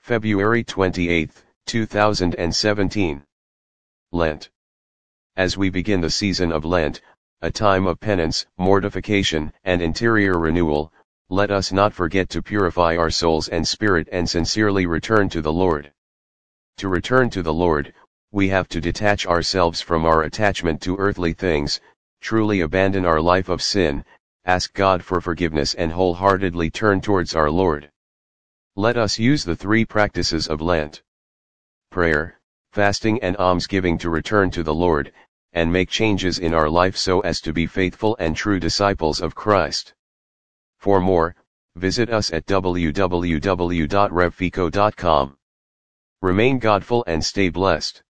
February 28, 2017. Lent. As we begin the season of Lent, a time of penance, mortification, and interior renewal, let us not forget to purify our souls and spirit and sincerely return to the Lord. To return to the Lord, we have to detach ourselves from our attachment to earthly things, truly abandon our life of sin, ask God for forgiveness and wholeheartedly turn towards our Lord. Let us use the three practices of Lent: prayer, fasting and almsgiving to return to the Lord, and make changes in our life so as to be faithful and true disciples of Christ. For more, visit us at www.revfico.com. Remain Godful and stay blessed.